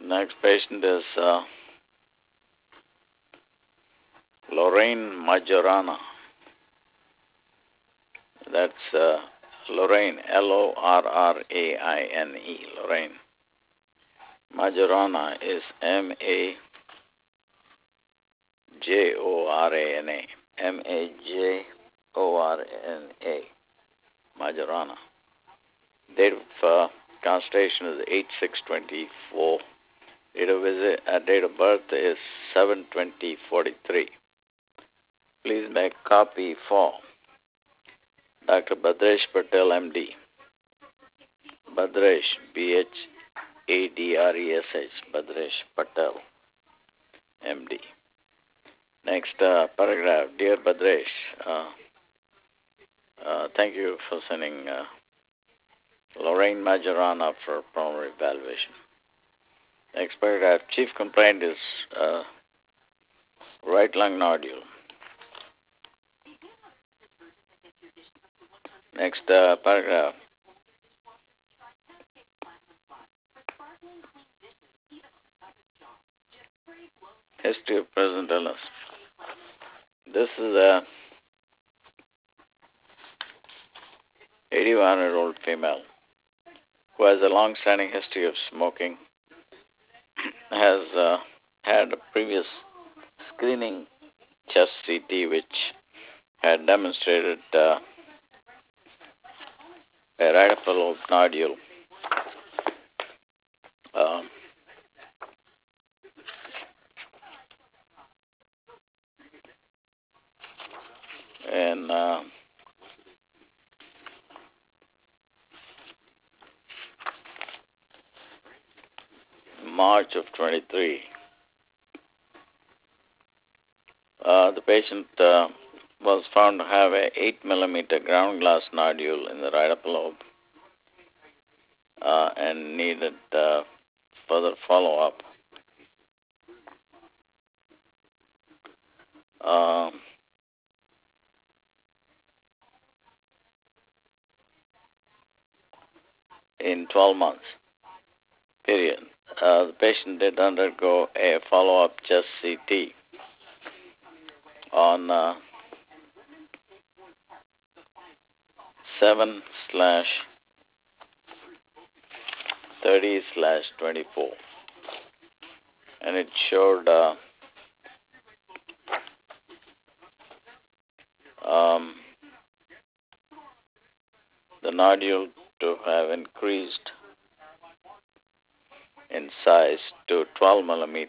Next patient is Lorraine Majorana. That's Lorraine, Lorraine. Lorraine. Majorana is Majorana. Majorana. Majorana. Date of constitution is 8/6/24. Date of birth is 7/20/43. Please make copy for Dr. Bhadresh Patel, MD. Bhadresh, Bhadresh, Bhadresh Patel, MD. Next paragraph. Dear Bhadresh, thank you for sending Lorraine Majorana for primary evaluation. Next paragraph. Chief complaint is right lung nodule. Next paragraph. History of present illness. This is a 81-year-old female who has a long-standing history of smoking, has had a previous screening chest CT which had demonstrated a right upper lobe nodule. In March of 23, the patient was found to have a 8 mm ground glass nodule in the right upper lobe and needed further follow-up. In 12 months, period. The patient did undergo a follow-up chest CT on 7/30/24, and it showed the nodule to have increased in size to 12 mm.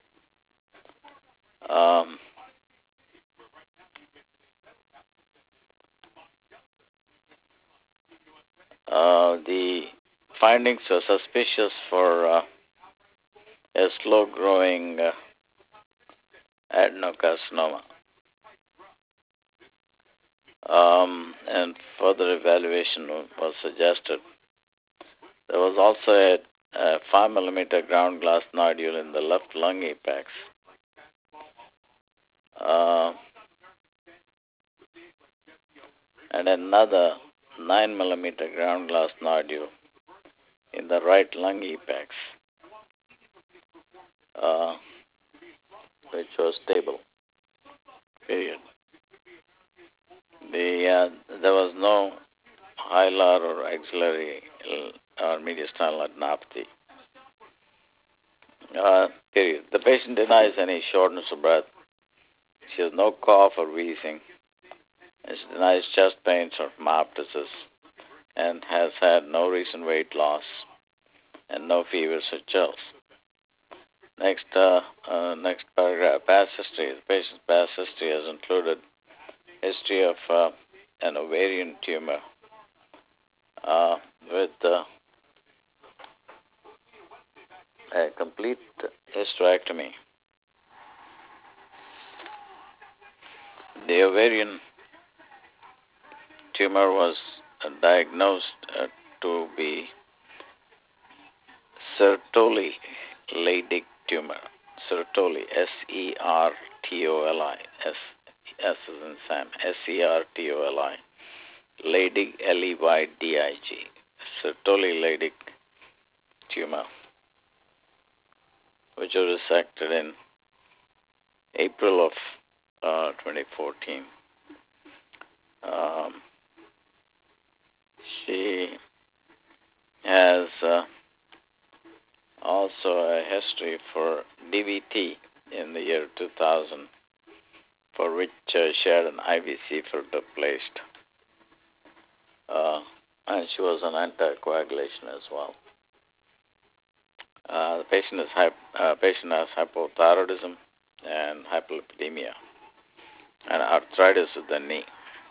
The findings were suspicious for a slow-growing adenocarcinoma, and further evaluation was suggested. There was also a 5 mm ground glass nodule in the left lung apex. And another 9 mm ground glass nodule in the right lung apex, which was stable. Period. There was no hilar or axillary or mediastinal adenopathy. Period. The patient denies any shortness of breath. She has no cough or wheezing. And she denies chest pains or myoptosis, and has had no recent weight loss and no fevers or chills. Next paragraph. Past history. The patient's past history has included history of an ovarian tumor with a complete hysterectomy. The ovarian tumor was diagnosed to be Sertoli-Leydig tumor. Sertoli, Sertoli, S as in Sam, Sertoli, Leydig, Leydig, Sertoli-Leydig tumor. which was resected in April of 2014. Um, she has also a history for DVT in the year 2000, for which she had an IV catheter replaced. And she was on anticoagulation as well. The patient has hypothyroidism and hyperlipidemia and arthritis of the knee.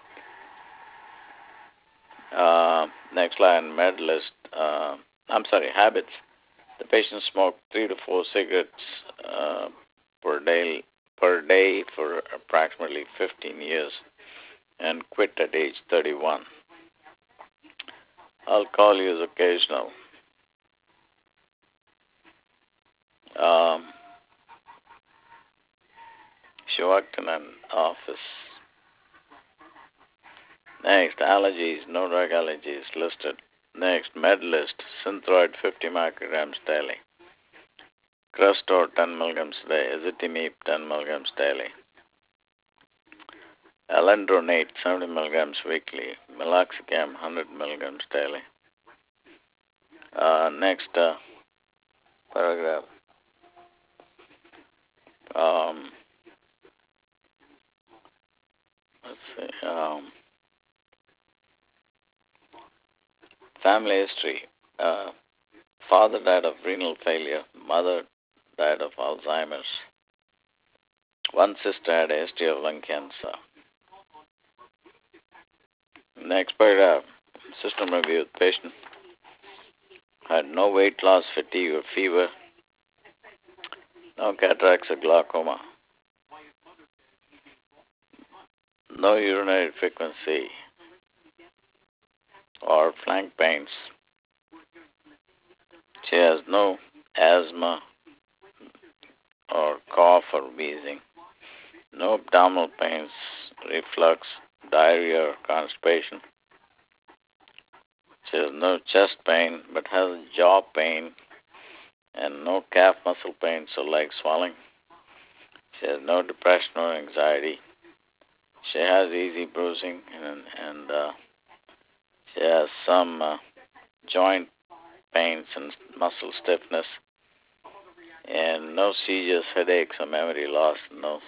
Next line, habits. The patient smoked 3 to 4 cigarettes per day for approximately 15 years and quit at age 31. Alcohol use occasional. She worked in an office. Next, allergies, no drug allergies listed. Next, med list, Synthroid 50 micrograms daily. Crestor 10 milligrams a day. Ezetimibe 10 milligrams daily. Alendronate 70 milligrams weekly. Meloxicam 100 milligrams daily. Next paragraph. Let's see. Family history. Father died of renal failure. Mother died of Alzheimer's. One sister had a history of lung cancer. Next paragraph. System review. The patient had no weight loss, fatigue, or fever. No cataracts or glaucoma. No urinary frequency or flank pains. She has no asthma or cough or wheezing. No abdominal pains, reflux, diarrhea, or constipation. She has no chest pain but has jaw pain and no calf muscle pains or leg swelling. She has no depression or anxiety. She has easy bruising and she has some joint pains and muscle stiffness, and no seizures, headaches, or memory loss. No.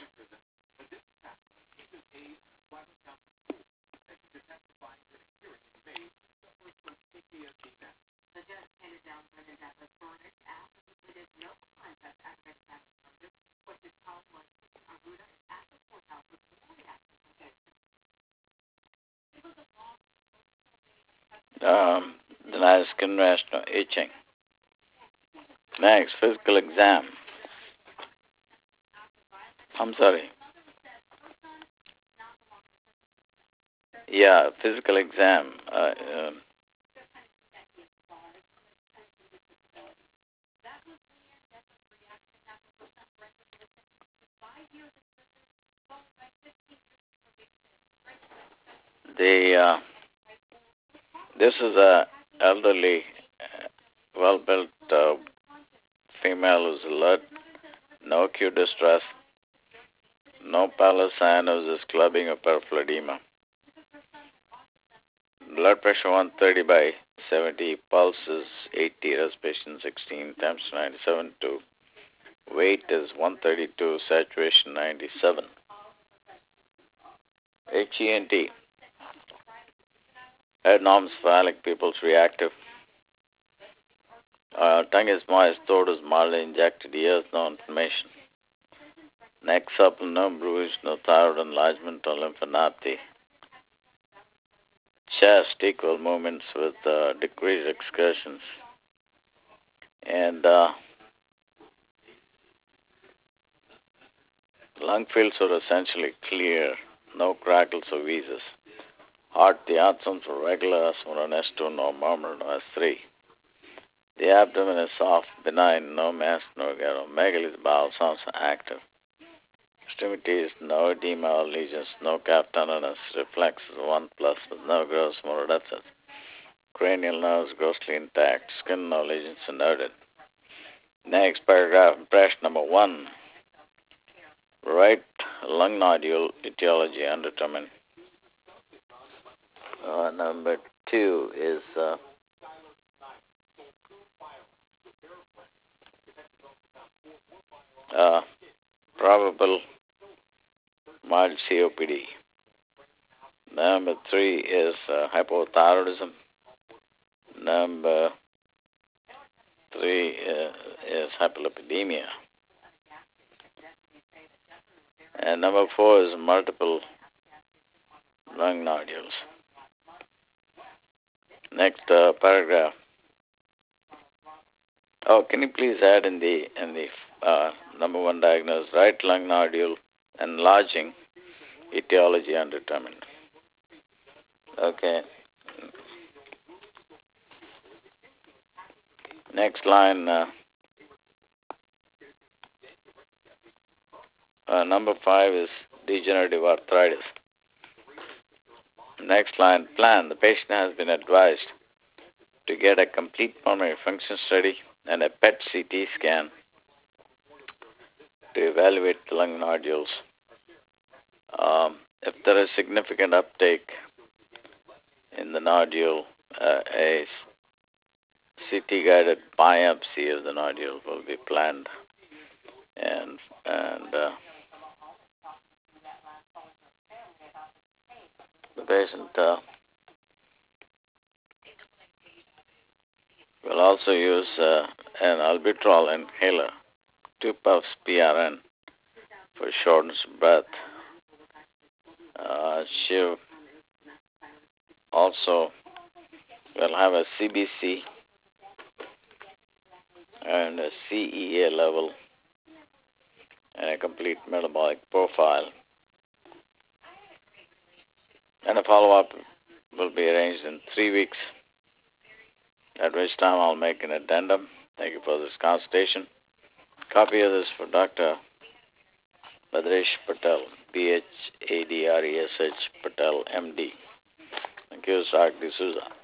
Denies skin rash, no itching. Next, physical exam. I'm sorry. Yeah, physical exam. This is a elderly, well-built female who's alert, no acute distress, no pallor, cyanosis, clubbing, or peripheral edema. Blood pressure 130 by 70, pulse is 80, respiration 16, temperature 97.2. Weight is 132, saturation 97. HENT. Head norms phallic pupils reactive. Tongue is moist, throat is mildly injected, ears no inflammation. Neck supple, no bruise, no thyroid enlargement or lymphadenopathy. Chest, equal movements with decreased excursions. And lung fields are essentially clear, no crackles or wheezes. Heart, the outcomes were regular, S1 and S2, no murmur, no S3. The abdomen is soft, benign, no mass, no megaly. The bowel sounds active. Extremities, no edema or lesions, no calf tenderness, reflexes 1+ with no gross motor deficits. Cranial nerves grossly intact, skin no lesions noted. Next paragraph, impression number 1. Right lung nodule etiology undetermined. Number 2 is probable mild COPD. Number 3 is hypothyroidism. Number 3 is hyperlipidemia. And number 4 is multiple lung nodules. Next paragraph. Oh, can you please add in the number 1 diagnosis, right lung nodule enlarging, etiology undetermined. Okay. Next line. Number 5 is degenerative arthritis. Next line, plan. The patient has been advised to get a complete pulmonary function study and a PET CT scan to evaluate the lung nodules. If there is significant uptake in the nodule, a CT-guided biopsy of the nodule will be planned, and the patient will also use an albuterol inhaler, 2 puffs PRN for shortness of breath. She also will have a CBC and a CEA level and a complete metabolic profile. And a follow-up will be arranged in 3 weeks, at which time I'll make an addendum. Thank you for this consultation. Copy of this for Dr. Bhadresh Patel, PhADRESH Patel, MD. Thank you, Dr. D'Souza.